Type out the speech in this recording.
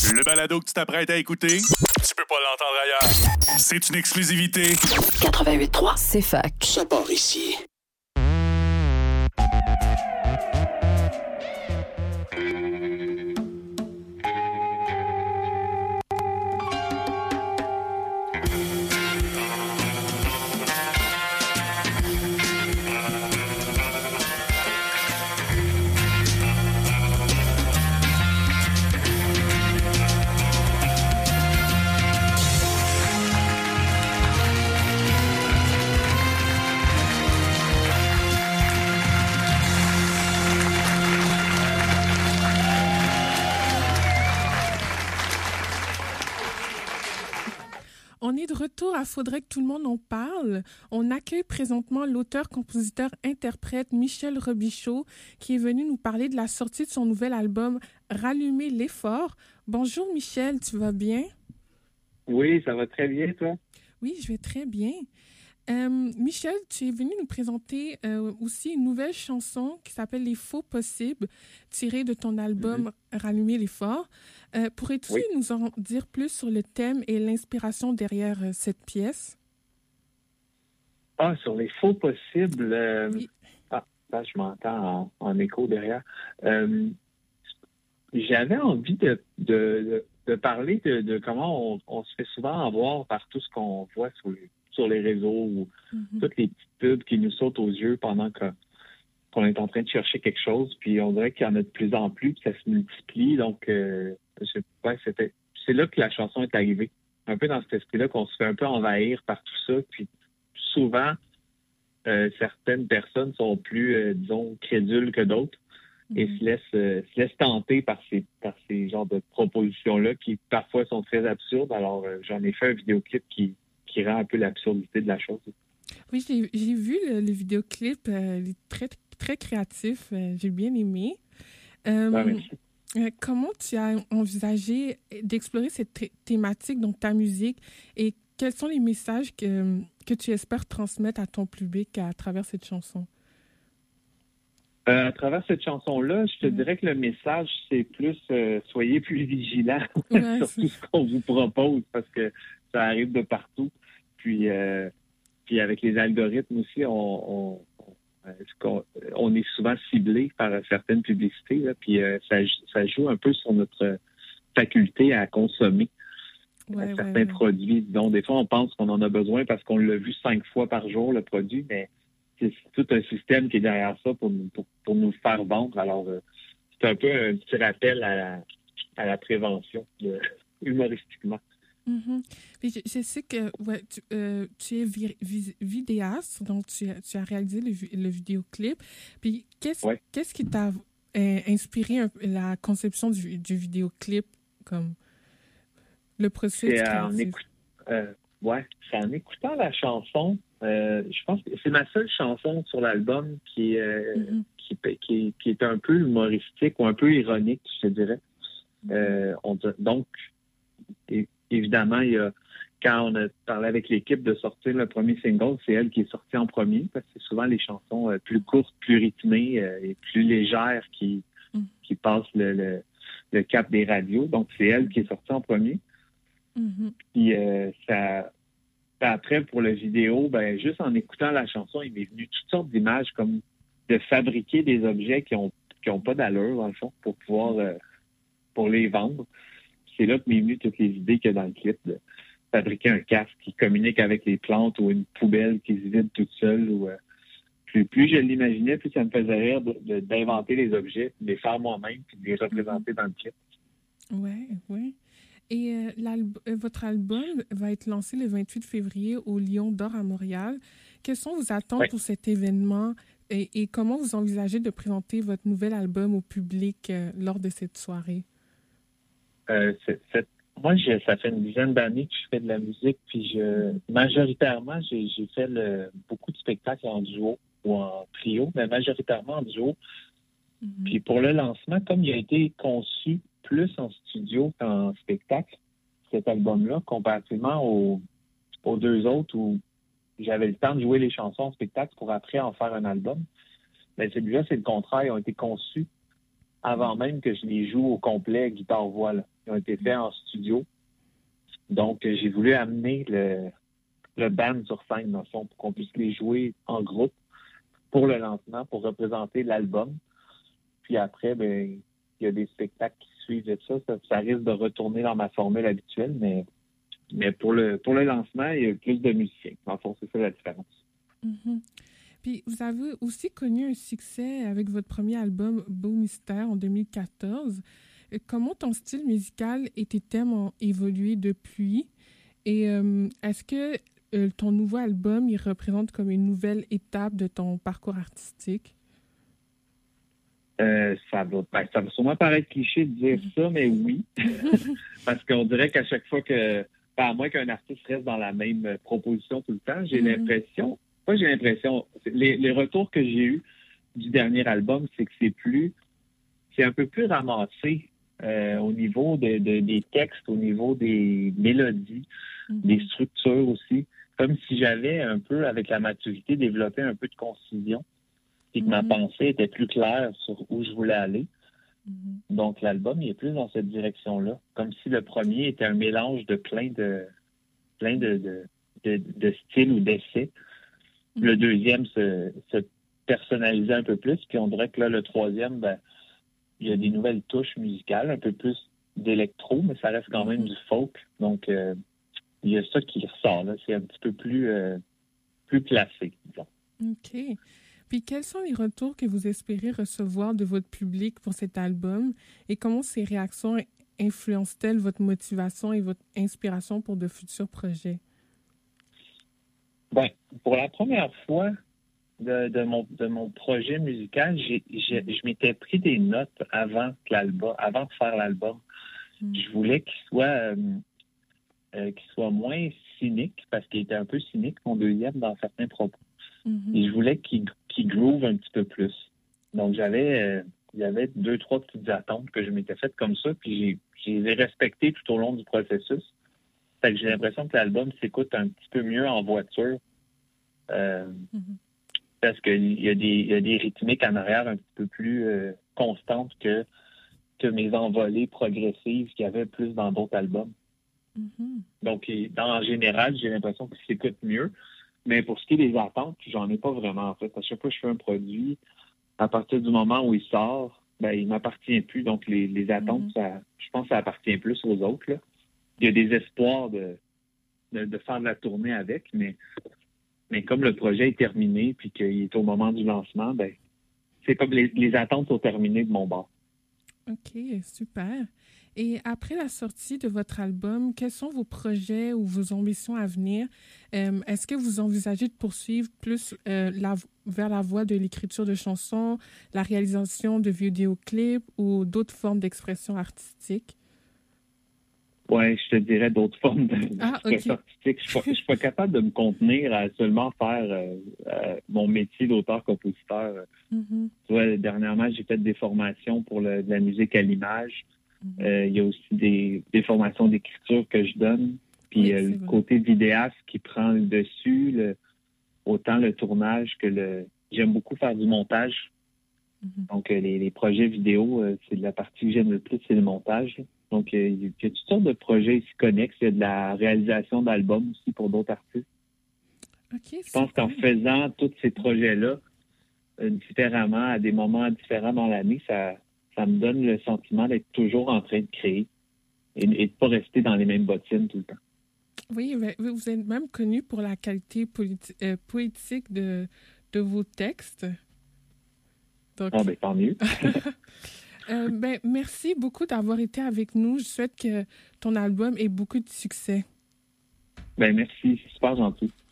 Le balado que tu t'apprêtes à écouter, tu peux pas l'entendre ailleurs. C'est une exclusivité. 88.3, c'est fac. Ça part ici. On est de retour à Faudrait que tout le monde en parle. On accueille présentement l'auteur, compositeur, interprète Michel Robichaud qui est venu nous parler de la sortie de son nouvel album Rallumer l'effort. Bonjour Michel, tu vas bien? Oui, ça va très bien, toi? Oui, je vais très bien. Michel, tu es venu nous présenter aussi une nouvelle chanson qui s'appelle Les Faux Possibles, tirée de ton album Rallumer l'effort. Pourrais-tu nous en dire plus sur le thème et l'inspiration derrière cette pièce? Ah, sur Les Faux Possibles, Oui. Là, je m'entends en écho derrière. J'avais envie de parler de comment on se fait souvent avoir par tout ce qu'on voit sur les réseaux ou toutes les petites pubs qui nous sautent aux yeux pendant qu'on est en train de chercher quelque chose. Puis on dirait qu'il y en a de plus en plus, puis ça se multiplie. Donc, c'est là que la chanson est arrivée. Un peu dans cet esprit-là qu'on se fait un peu envahir par tout ça. Puis souvent, certaines personnes sont plus, disons, crédules que d'autres et se laissent tenter par ces genres de propositions-là qui parfois sont très absurdes. Alors, j'en ai fait un vidéoclip qui rend un peu l'absurdité de la chose. Oui, j'ai vu le vidéoclip, il est très, très créatif, j'ai bien aimé. Merci. Comment tu as envisagé d'explorer cette thématique, donc ta musique, et quels sont les messages que tu espères transmettre à ton public à travers cette chanson? À travers cette chanson-là, je te dirais que le message, c'est plus soyez plus vigilants sur tout ce qu'on vous propose parce que ça arrive de partout. Puis avec les algorithmes aussi, on est souvent ciblé par certaines publicités. Là, puis ça joue un peu sur notre faculté à consommer certains produits. Donc, des fois, on pense qu'on en a besoin parce qu'on l'a vu 5 fois par jour, le produit, mais c'est tout un système qui est derrière ça pour nous faire vendre. Alors, c'est un peu un petit rappel à la prévention, humoristiquement. Puis je sais que tu es vidéaste, donc tu as réalisé le vidéoclip. Puis qu'est-ce qui t'a inspiré la conception du vidéoclip, comme le processus créatif? C'est en écoutant la chanson. Je pense que c'est ma seule chanson sur l'album qui est un peu humoristique ou un peu ironique, je te dirais. Donc, évidemment, quand on a parlé avec l'équipe de sortir le premier single, c'est elle qui est sortie en premier, parce que c'est souvent les chansons plus courtes, plus rythmées et plus légères qui passent le cap des radios. Donc, c'est elle qui est sortie en premier. Puis après, pour la vidéo, juste en écoutant la chanson, il m'est venu toutes sortes d'images, comme de fabriquer des objets qui ont pas d'allure, dans le fond, pour pouvoir pour les vendre. C'est là que m'est venu toutes les idées qu'il y a dans le clip, de fabriquer un casque qui communique avec les plantes ou une poubelle qui se vide toute seule. Ou plus je l'imaginais, plus ça me faisait rire d'inventer les objets, de les faire moi-même puis de les représenter dans le clip. Oui. Et votre album va être lancé le 28 février au Lion d'Or à Montréal. Quelles sont vos attentes pour cet événement et comment vous envisagez de présenter votre nouvel album au public lors de cette soirée? Moi, ça fait une dizaine d'années que je fais de la musique, puis majoritairement, j'ai fait beaucoup de spectacles en duo ou en trio, mais majoritairement en duo. Puis pour le lancement, comme il a été conçu plus en studio qu'en spectacle, cet album-là, comparativement aux deux autres où j'avais le temps de jouer les chansons en spectacle pour après en faire un album, mais celui-là, c'est le contraire. Ils ont été conçus avant même que je les joue au complet guitare-voix. Là. Ils ont été faits en studio. Donc, j'ai voulu amener le band sur scène, dans le fond, pour qu'on puisse les jouer en groupe pour le lancement, pour représenter l'album. Puis après, ben, il y a des spectacles qui suivent de ça. Ça risque de retourner dans ma formule habituelle, mais pour le lancement, il y a plus de musiciens. En fond, c'est ça la différence. Mm-hmm. Puis, vous avez aussi connu un succès avec votre premier album, Beau Mystère, en 2014. Comment ton style musical et tes thèmes ont évolué depuis? Et est-ce que ton nouveau album, il représente comme une nouvelle étape de ton parcours artistique? Ça va sûrement paraître cliché de dire ça, mais oui. Parce qu'on dirait qu'à chaque fois à moins qu'un artiste reste dans la même proposition tout le temps, j'ai l'impression, les retours que j'ai eus du dernier album, c'est que c'est un peu plus ramassé au niveau des textes, au niveau des mélodies, des structures aussi. Comme si j'avais un peu, avec la maturité, développé un peu de concision et que ma pensée était plus claire sur où je voulais aller. Donc, l'album, il est plus dans cette direction-là. Comme si le premier était un mélange de plein de styles ou d'essais. Le deuxième se personnalisait un peu plus. Puis on dirait que là, le troisième, ben, il y a des nouvelles touches musicales, un peu plus d'électro, mais ça reste quand même du folk. Donc, il y a ça qui ressort, là. C'est un petit peu plus placé, disons. OK. Puis, quels sont les retours que vous espérez recevoir de votre public pour cet album et comment ces réactions influencent-elles votre motivation et votre inspiration pour de futurs projets? Bien, pour la première fois de mon projet musical, je m'étais pris des notes avant de faire l'album. Je voulais qu'il soit moins cynique, parce qu'il était un peu cynique, mon deuxième, dans certains propos. Et je voulais qu'il groove un petit peu plus. Donc, il y avait 2-3 petites attentes que je m'étais faites comme ça, puis je les ai respectées tout au long du processus. Fait que j'ai l'impression que l'album s'écoute un petit peu mieux en voiture, parce qu'il y a des rythmiques en arrière un petit peu plus constantes que mes envolées progressives qu'il y avait plus dans d'autres albums. Donc, en général, j'ai l'impression qu'il s'écoute mieux. Mais pour ce qui est des attentes, j'en ai pas vraiment, en fait. À chaque fois que je fais un produit, à partir du moment où il sort, ben, il m'appartient plus. Donc, les attentes, je pense que ça appartient plus aux autres, là. Il y a des espoirs de faire de la tournée avec, mais comme le projet est terminé puis qu'il est au moment du lancement, ben, c'est comme les attentes sont terminées de mon bord. OK, super. Et après la sortie de votre album, quels sont vos projets ou vos ambitions à venir? Est-ce que vous envisagez de poursuivre plus vers la voie de l'écriture de chansons, la réalisation de vidéoclips ou d'autres formes d'expression artistique? Oui, je te dirais d'autres formes d'expression artistique. Je suis pas capable de me contenir à seulement faire mon métier d'auteur-compositeur. Tu vois, dernièrement, j'ai fait des formations pour de la musique à l'image. Il y a aussi des formations d'écriture que je donne. Puis le côté vidéaste qui prend le dessus, autant le tournage que j'aime beaucoup faire du montage. Donc, les projets vidéo, c'est la partie que j'aime le plus, c'est le montage. Donc, il y a toutes sortes de projets ici connexes. Il y a de la réalisation d'albums aussi pour d'autres artistes. Okay, je pense qu'en faisant tous ces projets-là différemment, à des moments différents dans l'année, ça me donne le sentiment d'être toujours en train de créer et de ne pas rester dans les mêmes bottines tout le temps. Oui, vous êtes même connu pour la qualité poétique de vos textes. Donc... ben, tant mieux. Merci beaucoup d'avoir été avec nous. Je souhaite que ton album ait beaucoup de succès. Merci, c'est super gentil.